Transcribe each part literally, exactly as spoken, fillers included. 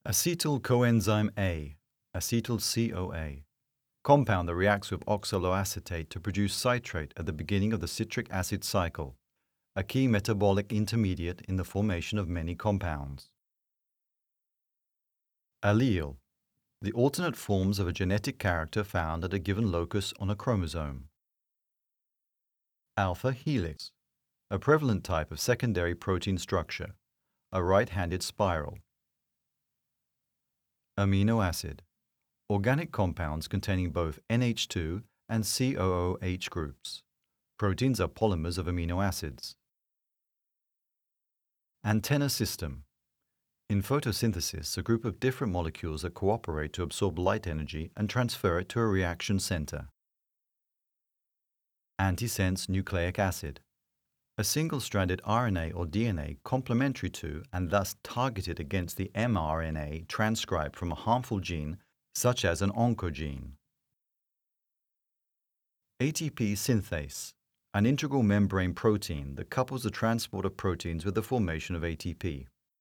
Acetyl coenzyme A, acetyl C O A, compound that reacts with oxaloacetate to produce citrate at the beginning of the citric acid cycle, a key metabolic intermediate in the formation of many compounds. Allele, the alternate forms of a genetic character found at a given locus on a chromosome. Alpha helix, a prevalent type of secondary protein structure, a right-handed spiral. Amino acid, organic compounds containing both N H two and C O O H groups. Proteins are polymers of amino acids. Antenna system. In photosynthesis, a group of different molecules that cooperate to absorb light energy and transfer it to a reaction center. Antisense nucleic acid, a single-stranded R N A or D N A complementary to and thus targeted against the mRNA transcribed from a harmful gene such as an oncogene. A T P synthase, an integral membrane protein that couples the transport of proteins with the formation of A T P.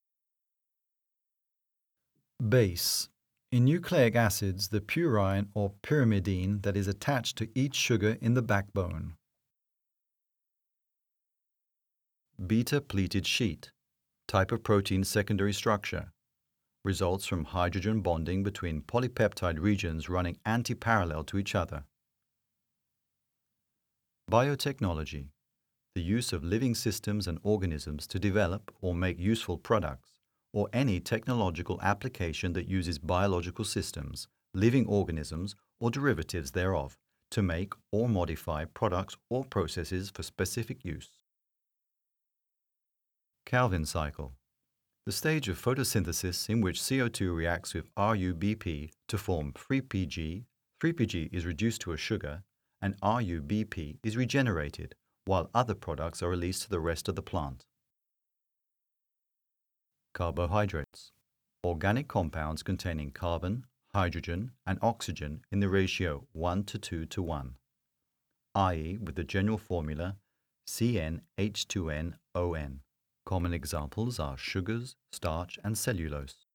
Base. In nucleic acids, the purine or pyrimidine that is attached to each sugar in the backbone. Beta-pleated sheet, type of protein secondary structure, results from hydrogen bonding between polypeptide regions running antiparallel to each other. Biotechnology, the use of living systems and organisms to develop or make useful products, or any technological application that uses biological systems, living organisms, or derivatives thereof to make or modify products or processes for specific use. Calvin cycle, the stage of photosynthesis in which C O two reacts with R U B P to form three P G, three P G is reduced to a sugar, and R U B P is regenerated, while other products are released to the rest of the plant. Carbohydrates, organic compounds containing carbon, hydrogen, and oxygen in the ratio one to two to one, that is with the general formula C N H two N O N. Common examples are sugars, starch, and cellulose.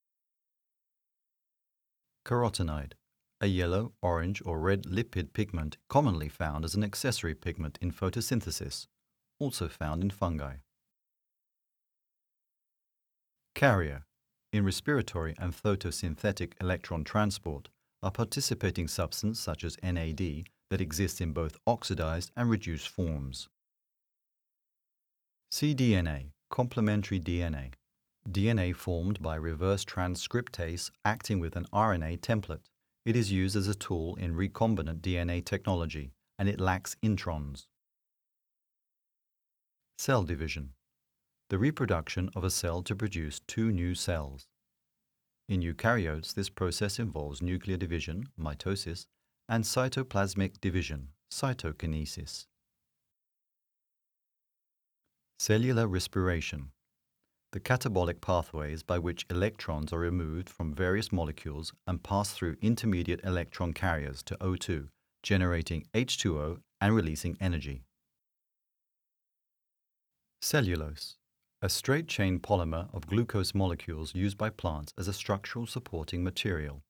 Carotenoid, a yellow, orange, or red lipid pigment commonly found as an accessory pigment in photosynthesis, also found in fungi. Carrier, in respiratory and photosynthetic electron transport, a participating substance such as N A D that exists in both oxidized and reduced forms. cDNA, complementary D N A, D N A formed by reverse transcriptase acting with an R N A template. It is used as a tool in recombinant D N A technology, and it lacks introns. Cell division, the reproduction of a cell to produce two new cells. In eukaryotes, this process involves nuclear division, mitosis, and cytoplasmic division, cytokinesis. Cellular respiration, the catabolic pathways by which electrons are removed from various molecules and pass through intermediate electron carriers to O two, generating H two O and releasing energy. Cellulose, a straight-chain polymer of glucose molecules used by plants as a structural supporting material.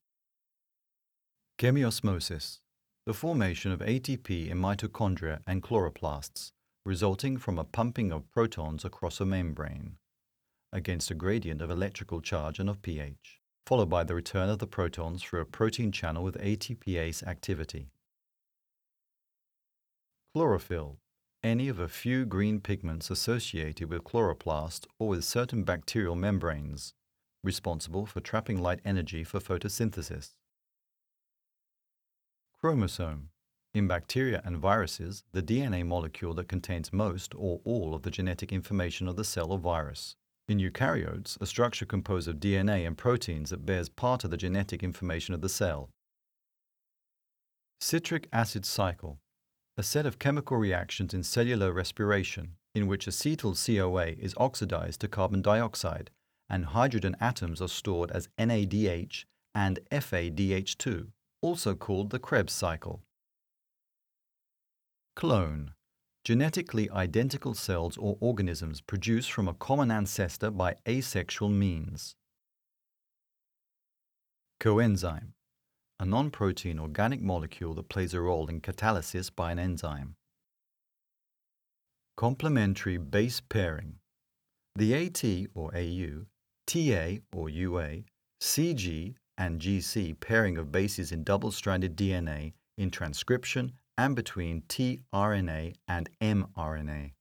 Chemiosmosis, the formation of A T P in mitochondria and chloroplasts, resulting from a pumping of protons across a membrane against a gradient of electrical charge and of pH, followed by the return of the protons through a protein channel with A T Pase activity. Chlorophyll, any of a few green pigments associated with chloroplast or with certain bacterial membranes, responsible for trapping light energy for photosynthesis. Chromosome, in bacteria and viruses, the D N A molecule that contains most or all of the genetic information of the cell or virus. In eukaryotes, a structure composed of D N A and proteins that bears part of the genetic information of the cell. Citric acid cycle, a set of chemical reactions in cellular respiration in which acetyl C O A is oxidized to carbon dioxide and hydrogen atoms are stored as N A D H and F A D H two, also called the Krebs cycle. Clone, genetically identical cells or organisms produced from a common ancestor by asexual means. Coenzyme, a non-protein organic molecule that plays a role in catalysis by an enzyme. Complementary base pairing. The AT or A U, TA or U A, C G and G C pairing of bases in double-stranded D N A in transcription and between tRNA and mRNA.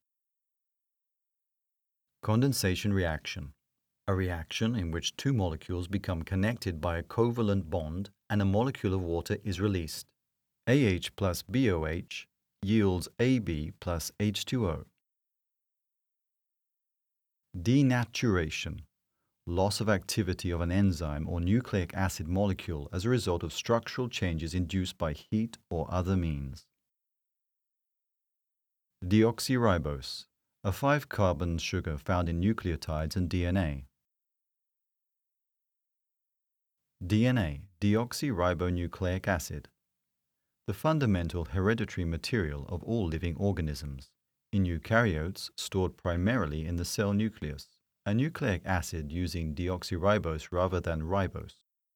Condensation reaction. A reaction in which two molecules become connected by a covalent bond and a molecule of water is released. AH plus BOH yields A B plus H two O. Denaturation. Loss of activity of an enzyme or nucleic acid molecule as a result of structural changes induced by heat or other means. Deoxyribose, a five-carbon sugar found in nucleotides and D N A. D N A, deoxyribonucleic acid, the fundamental hereditary material of all living organisms. In eukaryotes, stored primarily in the cell nucleus, a nucleic acid using deoxyribose rather than ribose.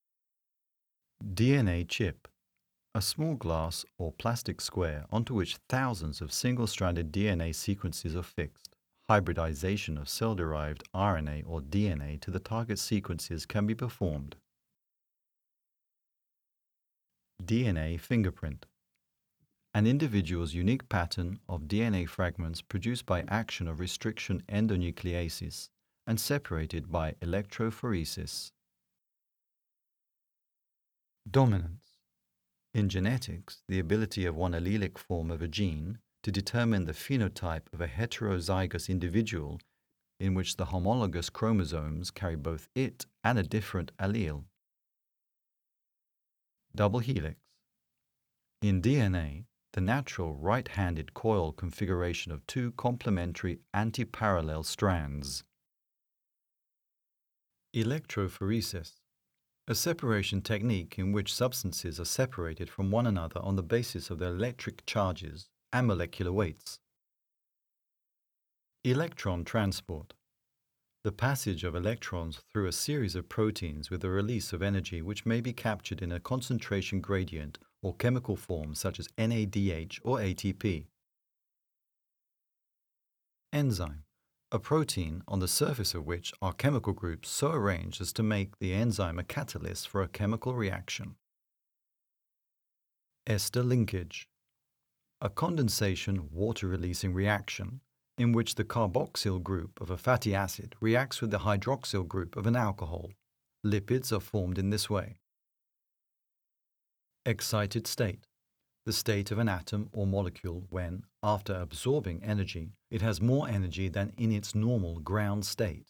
D N A chip, a small glass or plastic square onto which thousands of single-stranded D N A sequences are fixed. Hybridization of cell-derived R N A or D N A to the target sequences can be performed. D N A fingerprint, an individual's unique pattern of D N A fragments produced by action of restriction endonucleases and separated by electrophoresis. Dominance. In genetics, the ability of one allelic form of a gene to determine the phenotype of a heterozygous individual in which the homologous chromosomes carry both it and a different allele. Double helix. In D N A, the natural right-handed coil configuration of two complementary antiparallel strands. Electrophoresis, a separation technique in which substances are separated from one another on the basis of their electric charges and molecular weights. Electron transport, the passage of electrons through a series of proteins with a release of energy which may be captured in a concentration gradient or chemical form such as N A D H or A T P. Enzyme, a protein on the surface of which are chemical groups so arranged as to make the enzyme a catalyst for a chemical reaction. Ester linkage, a condensation water-releasing reaction in which the carboxyl group of a fatty acid reacts with the hydroxyl group of an alcohol. Lipids are formed in this way. Excited state, the state of an atom or molecule when, after absorbing energy, it has more energy than in its normal ground state.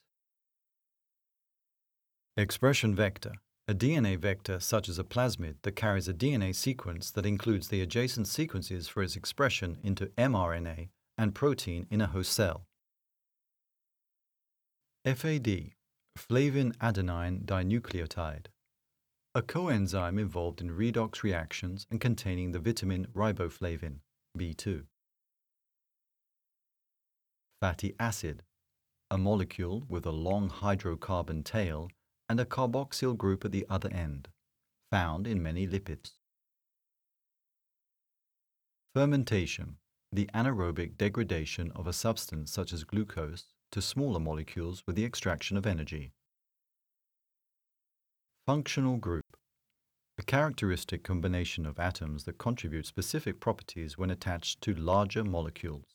Expression vector, a D N A vector such as a plasmid that carries a D N A sequence that includes the adjacent sequences for its expression into mRNA and protein in a host cell. F A D, flavin adenine dinucleotide, a coenzyme involved in redox reactions and containing the vitamin riboflavin, B two. Fatty acid, a molecule with a long hydrocarbon tail and a carboxyl group at the other end, found in many lipids. Fermentation, the anaerobic degradation of a substance such as glucose to smaller molecules with the extraction of energy. Functional group, a characteristic combination of atoms that contribute specific properties when attached to larger molecules.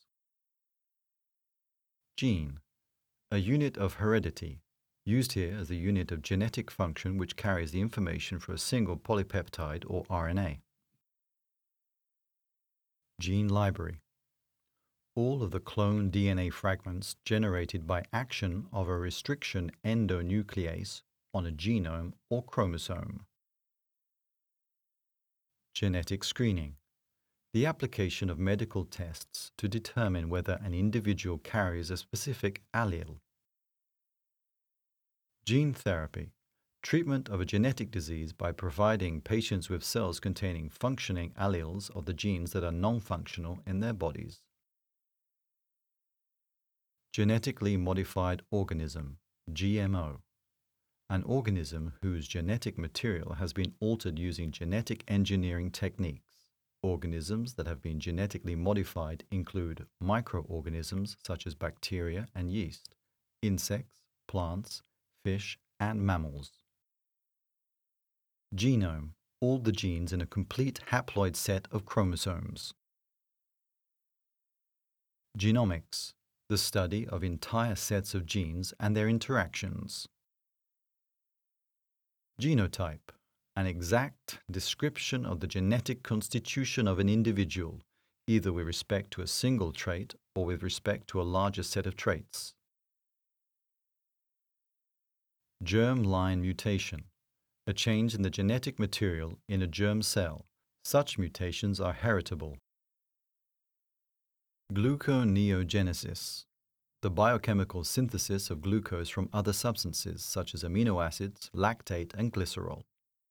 Gene, a unit of heredity, used here as the unit of genetic function which carries the information for a single polypeptide or R N A. Gene library, all of the clone D N A fragments generated by action of a restriction endonuclease on a genome or chromosome. Genetic screening, the application of medical tests to determine whether an individual carries a specific allele. Gene therapy, treatment of a genetic disease by providing patients with cells containing functioning alleles of the genes that are non-functional in their bodies. Genetically modified organism, G M O, an organism whose genetic material has been altered using genetic engineering techniques. Organisms that have been genetically modified include microorganisms such as bacteria and yeast, insects, plants, fish, and mammals. Genome, all the genes in a complete haploid set of chromosomes. Genomics, the study of entire sets of genes and their interactions. Genotype, an exact description of the genetic constitution of an individual, either with respect to a single trait or with respect to a larger set of traits. Germ-line mutation, a change in the genetic material in a germ cell. Such mutations are heritable. Gluconeogenesis, the biochemical synthesis of glucose from other substances such as amino acids, lactate, and glycerol.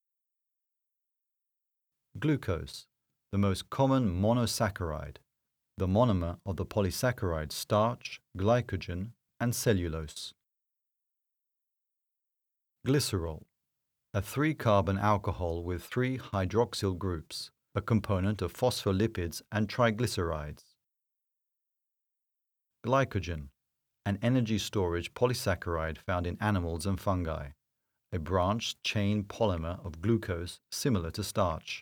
Glucose, the most common monosaccharide, the monomer of the polysaccharide starch, glycogen, and cellulose. Glycerol, a three-carbon alcohol with three hydroxyl groups, a component of phospholipids and triglycerides. Glycogen, an energy storage polysaccharide found in animals and fungi, a branched chain polymer of glucose similar to starch.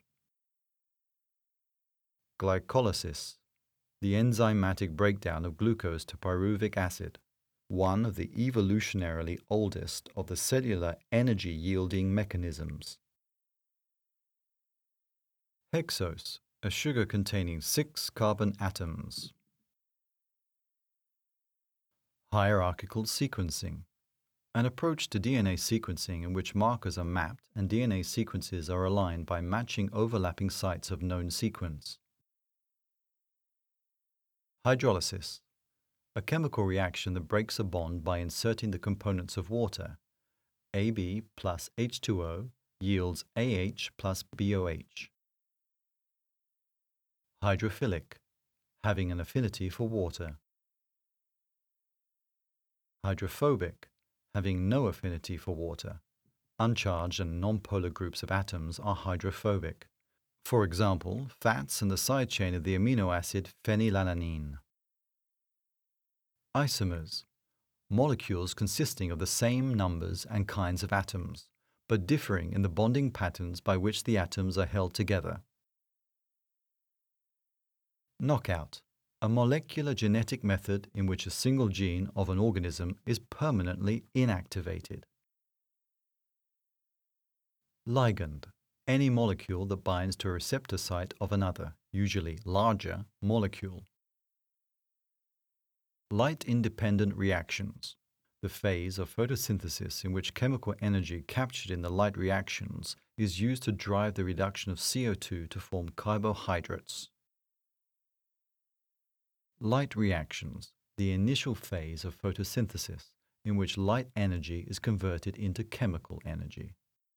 Glycolysis, the enzymatic breakdown of glucose to pyruvic acid, one of the evolutionarily oldest of the cellular energy-yielding mechanisms. Hexose, a sugar containing six carbon atoms. Hierarchical sequencing, an approach to D N A sequencing in which markers are mapped and D N A sequences are aligned by matching overlapping sites of known sequence. Hydrolysis, a chemical reaction that breaks a bond by inserting the components of water. A B plus H two O yields A H plus B O H. Hydrophilic, having an affinity for water. Hydrophobic, having no affinity for water. Uncharged and nonpolar groups of atoms are hydrophobic. For example, fats and the side chain of the amino acid phenylalanine. Isomers, molecules consisting of the same numbers and kinds of atoms, but differing in the bonding patterns by which the atoms are held together. Knockout, a molecular genetic method in which a single gene of an organism is permanently inactivated. Ligand, any molecule that binds to a receptor site of another, usually larger, molecule. Light-independent reactions, the phase of photosynthesis in which chemical energy captured in the light reactions is used to drive the reduction of C O two to form carbohydrates. Light reactions, the initial phase of photosynthesis in which light energy is converted into chemical energy.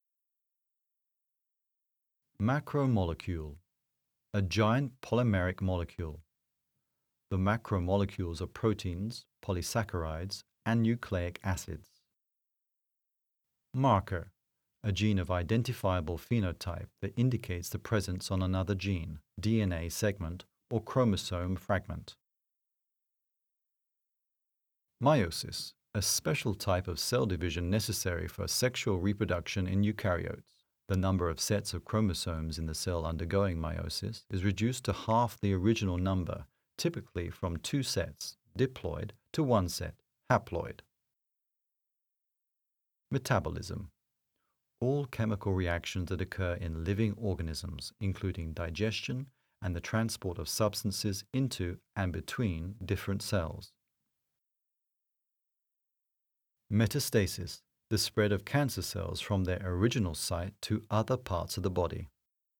Macromolecule, a giant polymeric molecule. The macromolecules are proteins, polysaccharides, and nucleic acids. Marker, a gene of identifiable phenotype that indicates the presence on another gene, D N A segment, or chromosome fragment. Meiosis, a special type of cell division necessary for sexual reproduction in eukaryotes. The number of sets of chromosomes in the cell undergoing meiosis is reduced to half the original number, typically from two sets, diploid, to one set, haploid. Metabolism. All chemical reactions that occur in living organisms, including digestion and the transport of substances into and between different cells. Metastasis, the spread of cancer cells from their original site to other parts of the body.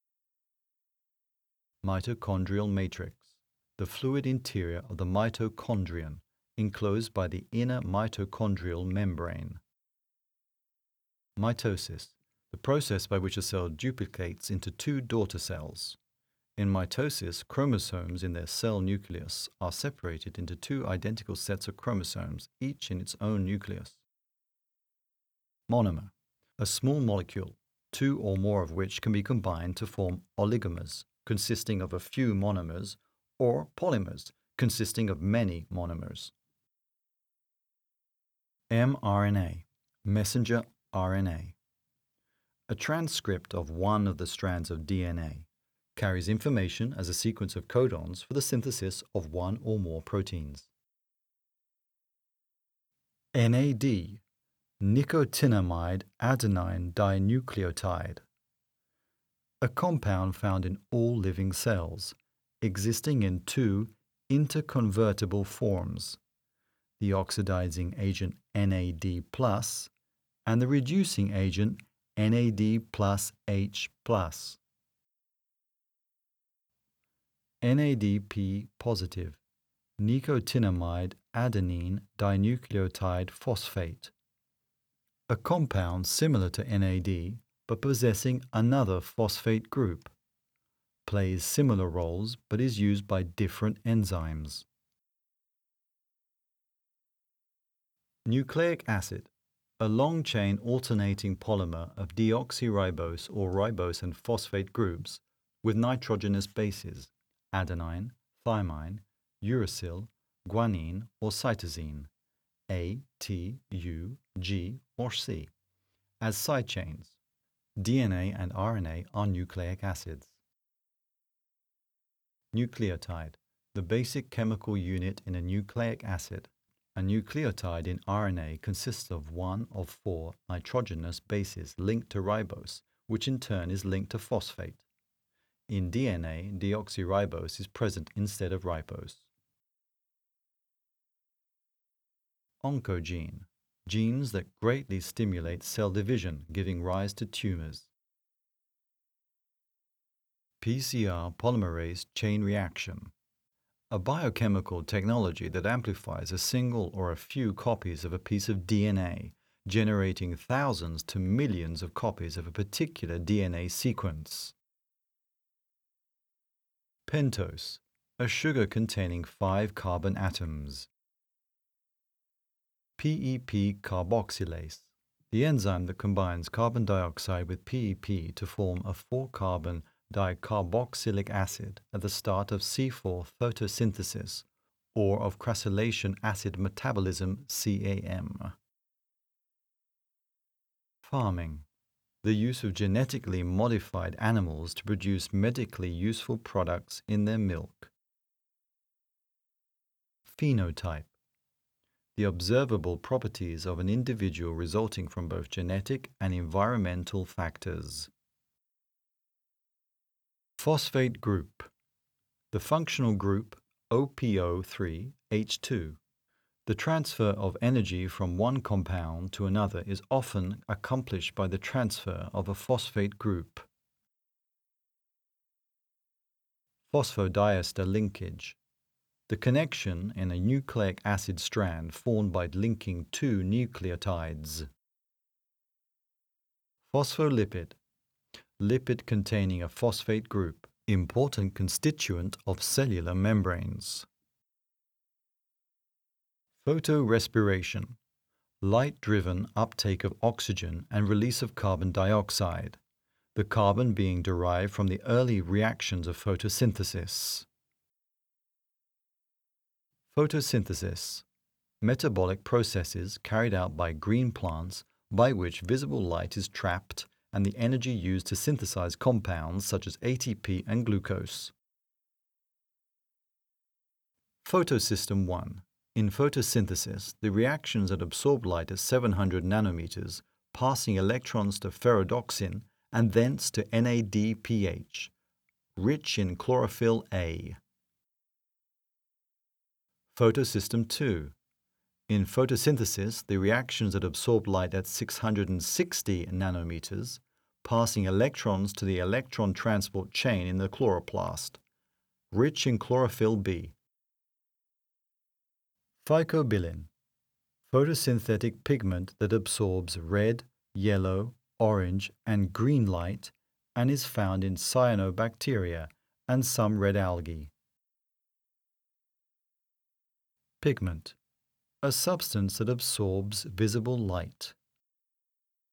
Mitochondrial matrix, the fluid interior of the mitochondrion, enclosed by the inner mitochondrial membrane. Mitosis, the process by which a cell duplicates into two daughter cells. In mitosis, chromosomes in their cell nucleus are separated into two identical sets of chromosomes, each in its own nucleus. Monomer, a small molecule, two or more of which can be combined to form oligomers, consisting of a few monomers, or polymers, consisting of many monomers. mRNA, messenger R N A. A transcript of one of the strands of D N A carries information as a sequence of codons for the synthesis of one or more proteins. N A D, nicotinamide adenine dinucleotide, a compound found in all living cells, existing in two interconvertible forms, the oxidizing agent N A D plus and the reducing agent N A D plus H plus. N A D P positive, nicotinamide adenine dinucleotide phosphate, a compound similar to N A D but possessing another phosphate group, plays similar roles but is used by different enzymes. Nucleic acid, a long-chain alternating polymer of deoxyribose or ribose and phosphate groups with nitrogenous bases, adenine, thymine, uracil, guanine or cytosine, A, T, U, G or C, as side chains. D N A and R N A are nucleic acids. Nucleotide, the basic chemical unit in a nucleic acid. A nucleotide in R N A consists of one of four nitrogenous bases linked to ribose, which in turn is linked to phosphate. In D N A, deoxyribose is present instead of ribose. Oncogene, genes that greatly stimulate cell division, giving rise to tumors. P C R polymerase chain reaction, a biochemical technology that amplifies a single or a few copies of a piece of D N A, generating thousands to millions of copies of a particular D N A sequence. Pentose, a sugar containing five carbon atoms. P E P carboxylase, the enzyme that combines carbon dioxide with P E P to form a four-carbon dicarboxylic acid at the start of C four photosynthesis, or of crassylation acid metabolism C A M. Farming, the use of genetically modified animals to produce medically useful products in their milk. Phenotype, the observable properties of an individual resulting from both genetic and environmental factors. Phosphate group, the functional group O P O three H two. The transfer of energy from one compound to another is often accomplished by the transfer of a phosphate group. Phosphodiester linkage, the connection in a nucleic acid strand formed by linking two nucleotides. Phospholipid, lipid containing a phosphate group, important constituent of cellular membranes. Photorespiration, light-driven uptake of oxygen and release of carbon dioxide, the carbon being derived from the early reactions of photosynthesis. Photosynthesis, metabolic processes carried out by green plants by which visible light is trapped and the energy used to synthesize compounds such as A T P and glucose. Photosystem one. In photosynthesis, the reactions that absorb light at seven hundred nanometers, passing electrons to ferredoxin and thence to N A D P H, rich in chlorophyll A. Photosystem two. In photosynthesis, the reactions that absorb light at six hundred sixty nanometers, passing electrons to the electron transport chain in the chloroplast, rich in chlorophyll B. Phycobilin, photosynthetic pigment that absorbs red, yellow, orange, and green light and is found in cyanobacteria and some red algae. Pigment, a substance that absorbs visible light.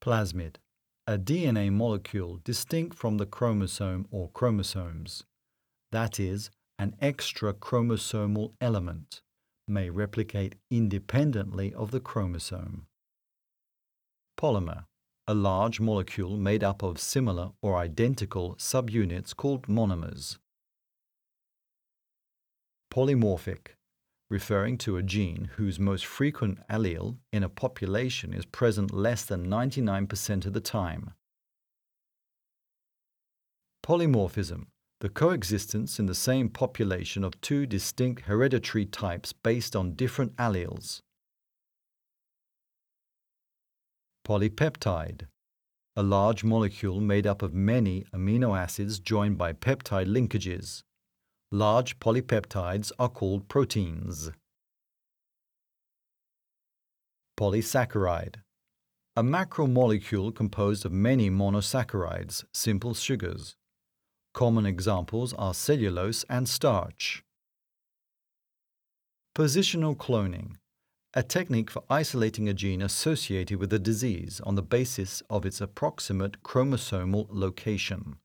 Plasmid, a D N A molecule distinct from the chromosome or chromosomes, that is, an extra chromosomal element, may replicate independently of the chromosome. Polymer, a large molecule made up of similar or identical subunits called monomers. Polymorphic, referring to a gene whose most frequent allele in a population is present less than ninety-nine percent of the time. Polymorphism, the coexistence in the same population of two distinct hereditary types based on different alleles. Polypeptide, a large molecule made up of many amino acids joined by peptide linkages. Large polypeptides are called proteins. Polysaccharide, a macromolecule composed of many monosaccharides, simple sugars. Common examples are cellulose and starch. Positional cloning, a technique for isolating a gene associated with a disease on the basis of its approximate chromosomal location.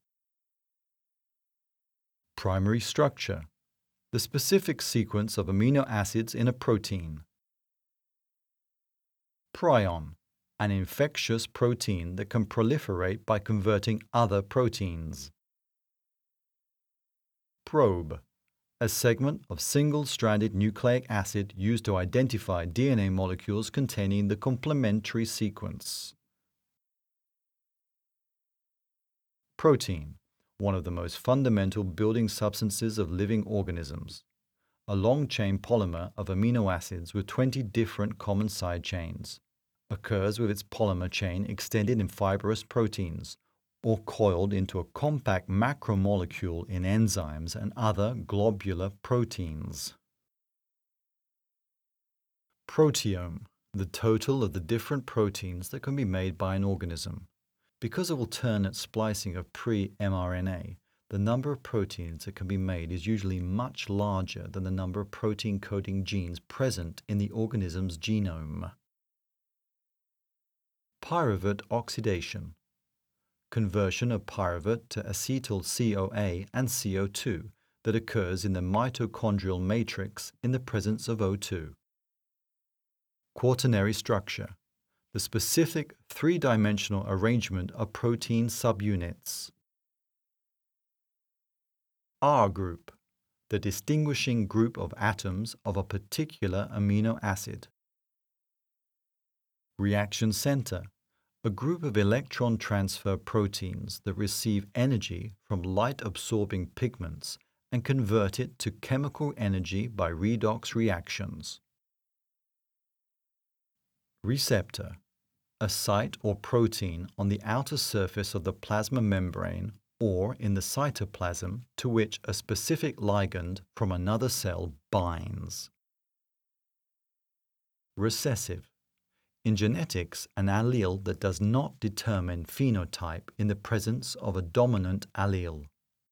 Primary structure, the specific sequence of amino acids in a protein. Prion, an infectious protein that can proliferate by converting other proteins. Probe, a segment of single-stranded nucleic acid used to identify D N A molecules containing the complementary sequence. Protein, one of the most fundamental building substances of living organisms. A long-chain polymer of amino acids with twenty different common side chains, occurs with its polymer chain extended in fibrous proteins, or coiled into a compact macromolecule in enzymes and other globular proteins. Proteome, the total of the different proteins that can be made by an organism. Because of alternate splicing of pre-mRNA, the number of proteins that can be made is usually much larger than the number of protein-coding genes present in the organism's genome. Pyruvate oxidation, conversion of pyruvate to acetyl C O A and C O two that occurs in the mitochondrial matrix in the presence of O two. Quaternary structure, the specific three-dimensional arrangement of protein subunits. R group, the distinguishing group of atoms of a particular amino acid. Reaction center, a group of electron transfer proteins that receive energy from light-absorbing pigments and convert it to chemical energy by redox reactions. Receptor, a site or protein on the outer surface of the plasma membrane or in the cytoplasm to which a specific ligand from another cell binds. Recessive, in genetics, an allele that does not determine phenotype in the presence of a dominant allele.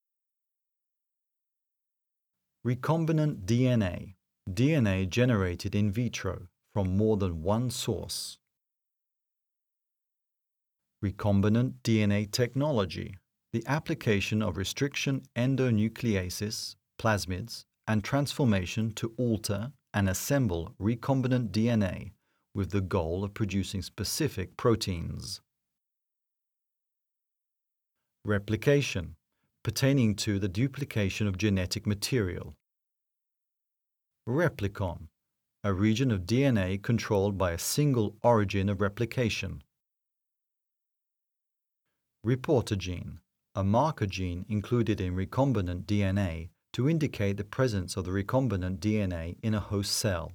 Recombinant D N A, D N A generated in vitro from more than one source. Recombinant D N A technology, the application of restriction endonucleases, plasmids, and transformation to alter and assemble recombinant D N A with the goal of producing specific proteins. Replication, pertaining to the duplication of genetic material. Replicon, a region of D N A controlled by a single origin of replication. Reporter gene, a marker gene included in recombinant D N A to indicate the presence of the recombinant D N A in a host cell.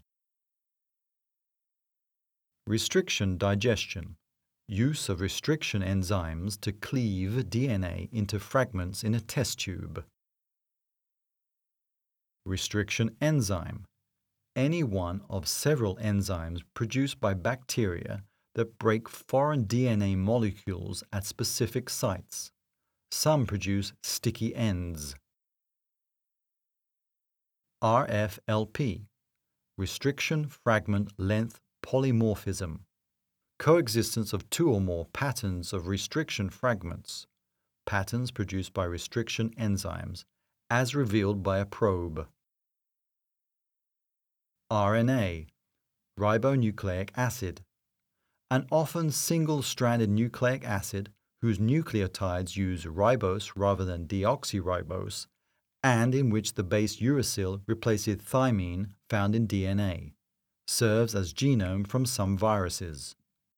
Restriction digestion, use of restriction enzymes to cleave D N A into fragments in a test tube. Restriction enzyme, any one of several enzymes produced by bacteria that break foreign D N A molecules at specific sites. Some produce sticky ends. R F L P, restriction fragment length polymorphism, coexistence of two or more patterns of restriction fragments, patterns produced by restriction enzymes, as revealed by a probe. R N A, ribonucleic acid, an often single-stranded nucleic acid whose nucleotides use ribose rather than deoxyribose, and in which the base uracil replaces thymine found in D N A, serves as genome from some viruses.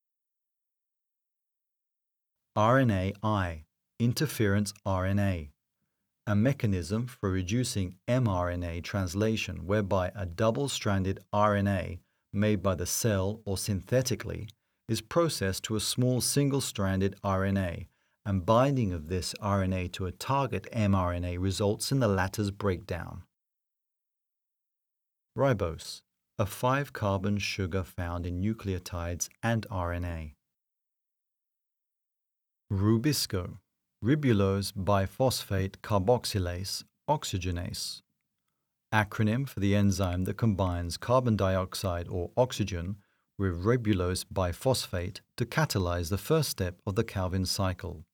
R N A I, interference R N A, a mechanism for reducing mRNA translation whereby a double-stranded R N A made by the cell or synthetically is processed to a small single-stranded R N A, and binding of this R N A to a target mRNA results in the latter's breakdown. Ribose, a five-carbon sugar found in nucleotides and R N A. Rubisco, ribulose biphosphate carboxylase oxygenase, acronym for the enzyme that combines carbon dioxide or oxygen with ribulose biphosphate to catalyze the first step of the Calvin cycle.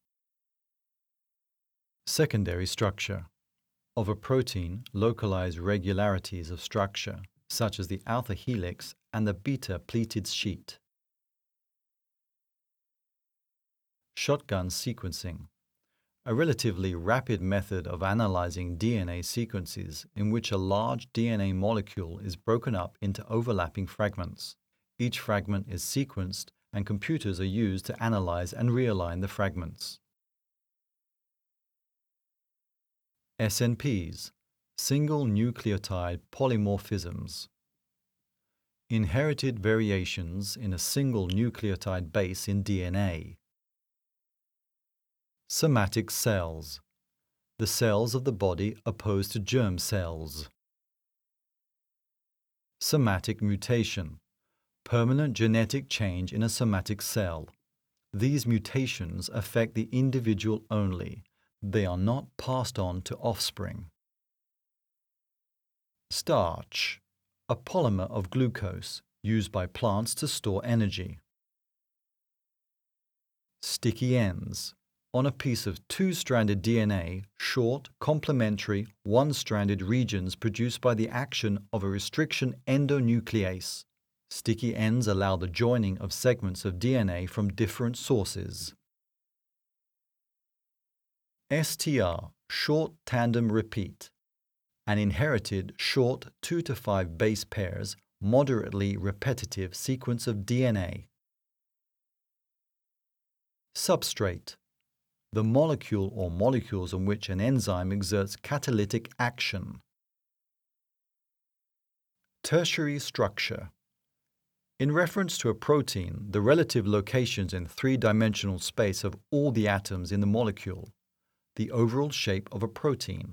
Secondary structure. Of a protein, localized regularities of structure, such as the alpha helix and the beta pleated sheet. Shotgun sequencing, a relatively rapid method of analyzing D N A sequences in which a large D N A molecule is broken up into overlapping fragments. Each fragment is sequenced and computers are used to analyze and realign the fragments. S N Ps, single nucleotide polymorphisms. Inherited variations in a single nucleotide base in D N A. Somatic cells, the cells of the body opposed to germ cells. Somatic mutation, permanent genetic change in a somatic cell. These mutations affect the individual only. They are not passed on to offspring. Starch, a polymer of glucose used by plants to store energy. Sticky ends, on a piece of two-stranded D N A, short, complementary, one-stranded regions produced by the action of a restriction endonuclease. Sticky ends allow the joining of segments of D N A from different sources. S T R, short tandem repeat, an inherited short two to five base pairs, moderately repetitive sequence of D N A. Substrate, the molecule or molecules on which an enzyme exerts catalytic action. Tertiary structure. In reference to a protein, the relative locations in three-dimensional space of all the atoms in the molecule, the overall shape of a protein.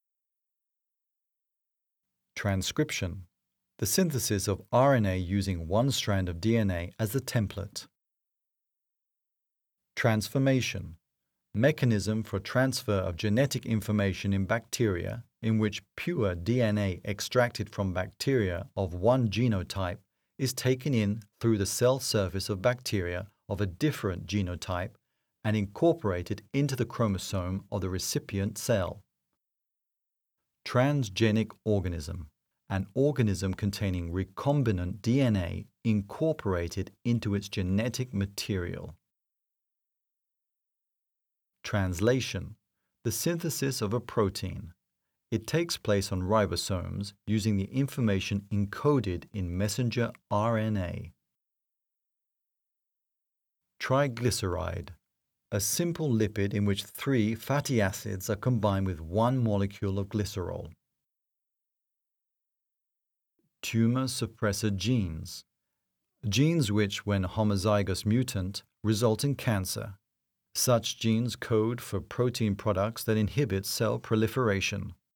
Transcription, the synthesis of R N A using one strand of D N A as the template. Transformation, mechanism for transfer of genetic information in bacteria in which pure D N A extracted from bacteria of one genotype is taken in through the cell surface of bacteria of a different genotype and incorporated into the chromosome of the recipient cell. Transgenic organism, an organism containing recombinant D N A incorporated into its genetic material. Translation, the synthesis of a protein. It takes place on ribosomes using the information encoded in messenger R N A. Triglyceride, a simple lipid in which three fatty acids are combined with one molecule of glycerol. Tumor suppressor genes, genes which, when homozygous mutant, result in cancer. Such genes code for protein products that inhibit cell proliferation.